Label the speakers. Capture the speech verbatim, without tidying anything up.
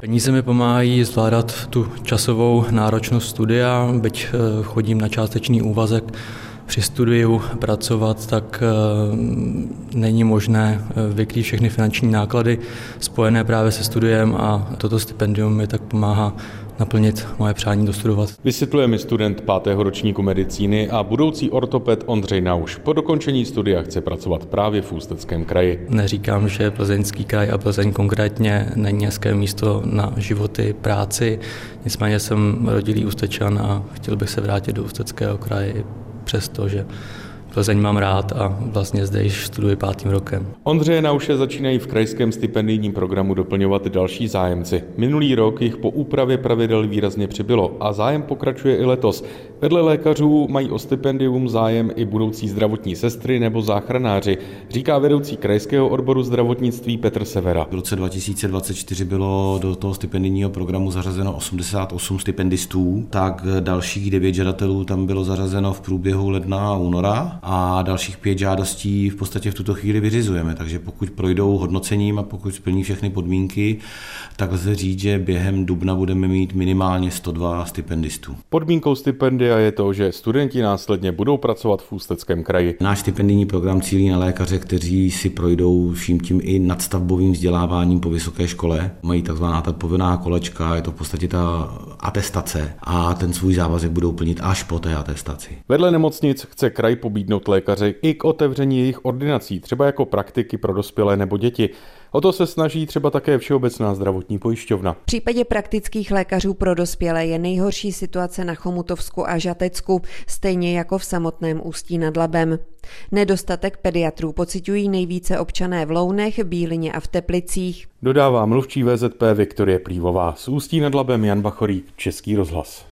Speaker 1: Peníze mi pomáhají zvládat tu časovou náročnost studia, byť chodím na částečný úvazek při studiu pracovat, tak není možné vykrýt všechny finanční náklady spojené právě se studiem a toto stipendium mi tak pomáhá naplnit moje přání dostudovat.
Speaker 2: Vysvětluje mi student pátého ročníku medicíny a budoucí ortoped Ondřej Nauš. Po dokončení studia chce pracovat právě v Ústeckém kraji.
Speaker 1: Neříkám, že Plzeňský kraj a Plzeň konkrétně není hezké místo na životy, práci, nicméně jsem rodilý Ústečan a chtěl bych se vrátit do Ústeckého kraje, přestože Plzeň mám rád a vlastně zde již studuji pátým rokem.
Speaker 2: Ondřeje Nauše začínají v krajském stipendijním programu doplňovat další zájemci. Minulý rok jich po úpravě pravidel výrazně přibylo a zájem pokračuje i letos. Vedle lékařů mají o stipendium zájem i budoucí zdravotní sestry nebo záchranáři, říká vedoucí krajského odboru zdravotnictví Petr Severa.
Speaker 3: V roce dva tisíce dvacet čtyři bylo do toho stipendijního programu zařazeno osmdesát osm stipendistů, tak dalších devět žadatelů tam bylo zařazeno v průběhu ledna a února. A dalších pět žádostí v podstatě v tuto chvíli vyřizujeme, takže pokud projdou hodnocením a pokud splní všechny podmínky, tak lze říct, že během dubna budeme mít minimálně sto dva stipendistů.
Speaker 2: Podmínkou stipendia je to, že studenti následně budou pracovat v Ústeckém kraji.
Speaker 3: Náš stipendijní program cílí na lékaře, kteří si projdou vším tím i nadstavbovým vzděláváním po vysoké škole. Mají takzvaná ta povinná kolečka, je to v podstatě ta atestace a ten svůj závazek budou plnit až po té atestaci.
Speaker 2: Vedle nemocnic chce kraj pobídnout lékaře i k otevření jejich ordinací, třeba jako praktiky pro dospělé nebo děti. O to se snaží třeba také Všeobecná zdravotní pojišťovna.
Speaker 4: V případě praktických lékařů pro dospělé je nejhorší situace na Chomutovsku a Žatecku, stejně jako v samotném Ústí nad Labem. Nedostatek pediatrů pociťují nejvíce občané v Lounech, Bílině a v Teplicích.
Speaker 2: Dodává mluvčí V Z P Viktorie Plívová. Z Ústí nad Labem Jan Bachorý, Český rozhlas.